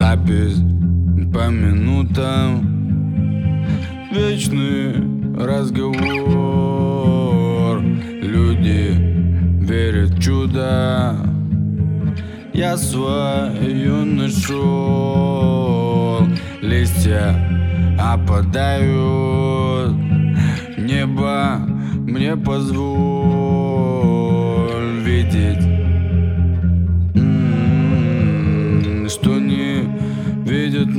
Запись по минутам, вечный разговор. Люди верят в чудо, я свою нашел. Листья опадают, небо мне позволь видеть, что не видят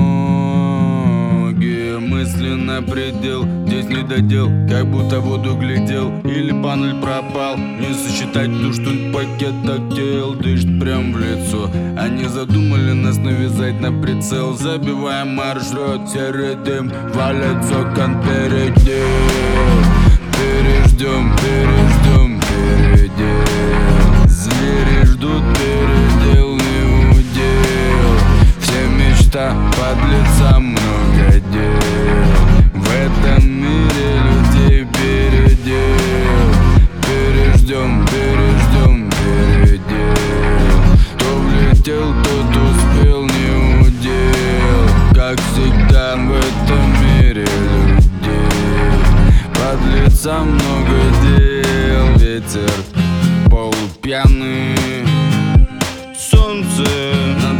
ноги. Мысли на предел, здесь не додел, как будто воду глядел, или панель пропал. Не сосчитать то, что пакет так тел дышит прям в лицо. Они задумали нас навязать на прицел. Забиваем маршрут, серый дым валит с окон впереди. Переждем, переждем, передел. Звери ждут передел, не удел. Все мечта подлеца, много дел. В этом мире людей передел. Переждем, переждем, передел. Кто влетел, тот успел, не удел. Как всегда в этом мире людей подлеца, много дел. Ветер полупьяный, солнце над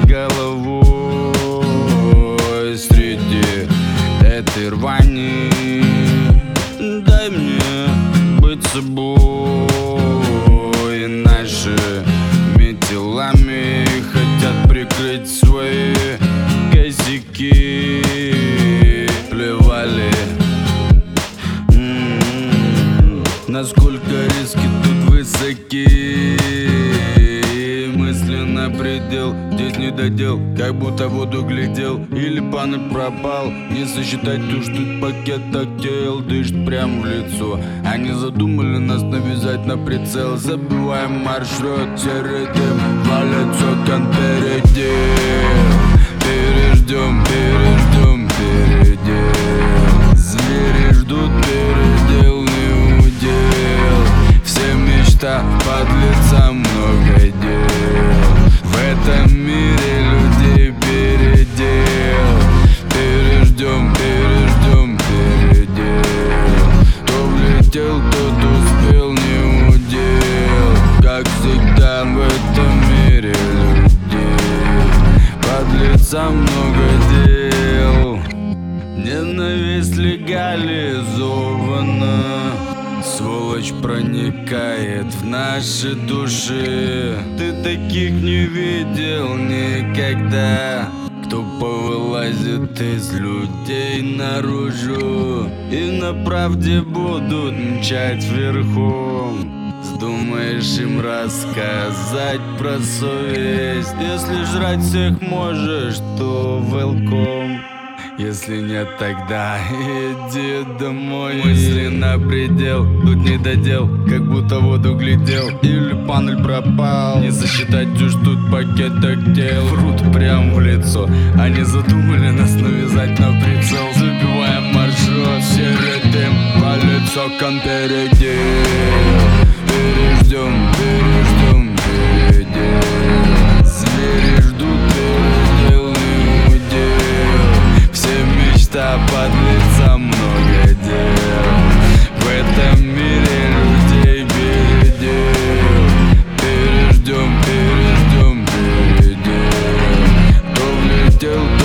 головой. Среди этой рвани дай мне быть собой. Нашими телами хотят прикрыть свои косяки. Плевали, насколько риски тут высоки. Мысли на предел, здесь не додел, как будто воду глядел, или панель пропал. Не сосчитать то, что пакет так тел дышит прям в лицо. Они задумали нас навязать на прицел. Забиваем маршрут, серый дым валит с окон впереди. Переждем, переждем, передел. Звери ждут передел, не удел. Все мечта подлеца, много дел. В этом мире людей передел. Переждем, переждем, передел. Кто влетел, тот успел, не удел. Как всегда в этом мире людей подлеца, много дел. Ненависть легализована, сволочь проникает в наши души. Ты таких не видел никогда, кто повылазит из людей наружу и на правде будут мчать верхом. Вздумаешь им рассказать про совесть? Если жрать всех можешь, то welcome. Если нет, тогда иди домой. Мысли на предел, тут не додел, как будто воду глядел, или панель пропал. Не засчитать уж тут пакет так тел. Врут прям в лицо, они задумали нас навязать на прицел. Забиваем маршрут, серый дым валит с окон впереди. Переждем, переждем, передел. Звери ждут передел, не удел. Все мечта подлеца, много дел. В этом мире людей передел. Переждем, переждем, передел. Кто влетел,